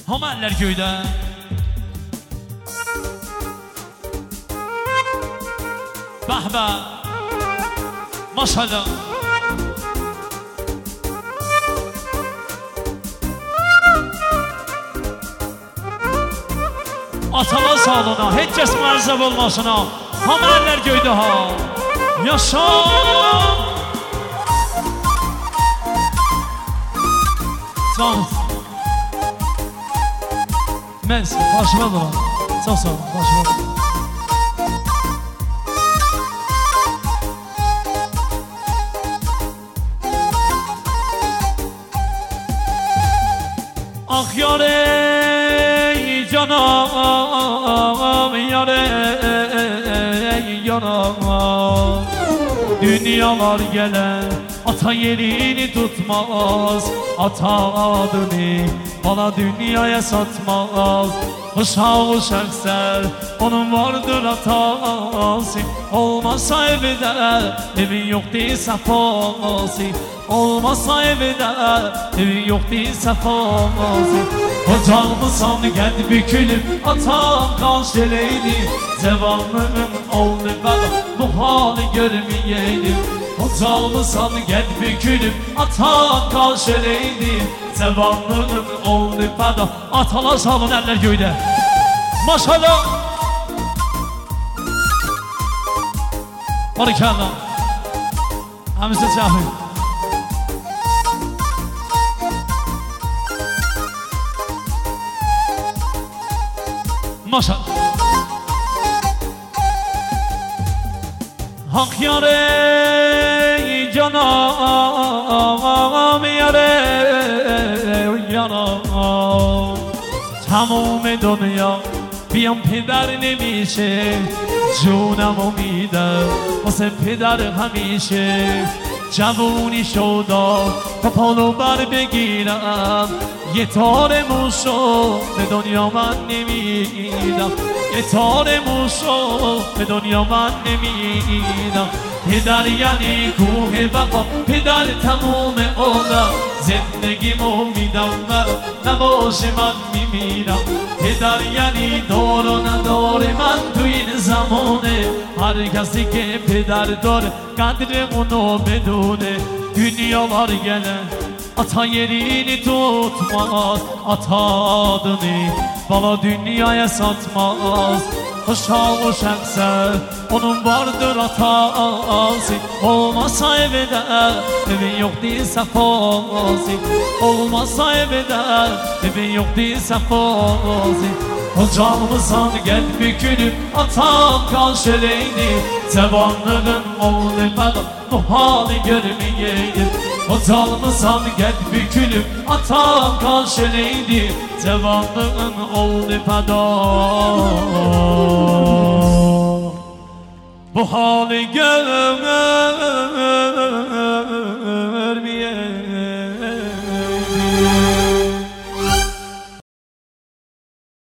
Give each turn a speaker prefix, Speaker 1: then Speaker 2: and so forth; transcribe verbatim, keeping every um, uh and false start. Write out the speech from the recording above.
Speaker 1: Hamı əllər göydə. Bəhbə maşallah. Atalar sağlığına, heç kəs müəzzəb olmasına. Hamı əllər göydə ha. Yaşa. Sağ olun. Mən başıma dolan. Çox sağ olun, başıma dolan. Ah yar ey canım, yar ey yanam. Dünyalar gelen ata yerini tutmaz, ata adını bana dünyaya satmaz. Uşaq uşaqsər, onun vardır atası. Olmasa evdə, evin yoxdur səfası. Olmasa evdə, evin yoxdur səfası. Ocağımısan gəl bükülüb, atam qaş eləydi. Cəvanlığım oldu bədə, bu halı görməyəydim. Ocağımısan gəl bükülüb, atam qaş eləydi. Cəvanlığım oldu bədə. Atalar salın əllər göydə. Maşallah. Barikəllah. Həmisi çəxin. Maşallah. Hak yar ey canım, yar ey yanam. تمام دنیا بیام پدر نمیشه، جونم و میدم واسه پدر همیشه. جوونی شدا تا پالو بر بگیرم، یه تار موشو به دنیا من نمیدم. یه تار موشو به دنیا من نمیدم. پدر یعنی کوه وفا، پدر تموم عمرم. زندگیمو میدم من، نباشه من میمیرم. پدر یعنی دار و ندار من تو این زمانه. هر کسی که پدر داره قدر اونو بدونه. Dünyalar gelen ata yerini tutmaz, ata adını bana dünyaya satmaz. Uşaq uşaqsa onun vardır atası. Olmasa evdə, evin yoxdur səfası. Olmasa evdə, evin yoxdur səfası. Ocağımısan gəl bükülüb, atam qaş eləydi. Cəvanlığın oldu bədə, bu halı görməyəydim. Ocağımısan gəl bükülüb, atam qaş eləydi. Cəvanlığın oldu bədə, bu halı görməyəydim.